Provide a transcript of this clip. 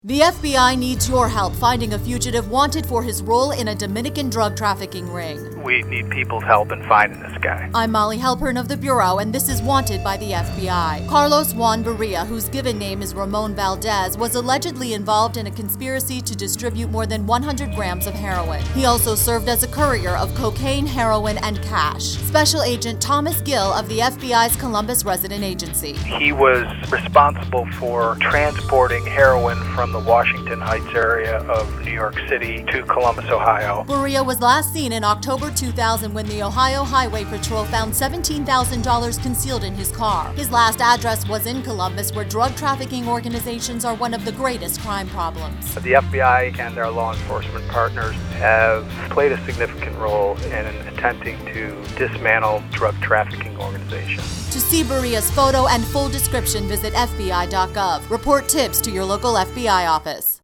The FBI needs your help finding a fugitive wanted for his role in a Dominican drug trafficking ring. We need people's help in finding this guy. I'm Molly Halpern of the Bureau, and this is Wanted by the FBI. Carlos Juan Barria, whose given name is Ramon Valdez, was allegedly involved in a conspiracy to distribute more than 100 grams of heroin. He also served as a courier of cocaine, heroin, and cash. Special Agent Thomas Gill of the FBI's Columbus Resident Agency. He was responsible for transporting heroin from the Washington Heights area of New York City to Columbus, Ohio. Barria was last seen in October 2000 when the Ohio Highway Patrol found $17,000 concealed in his car. His last address was in Columbus, where drug trafficking organizations are one of the greatest crime problems. The FBI and their law enforcement partners have played a significant role in attempting to dismantle drug trafficking organizations. To see Barria's photo and full description, visit FBI.gov. Report tips to your local FBI office.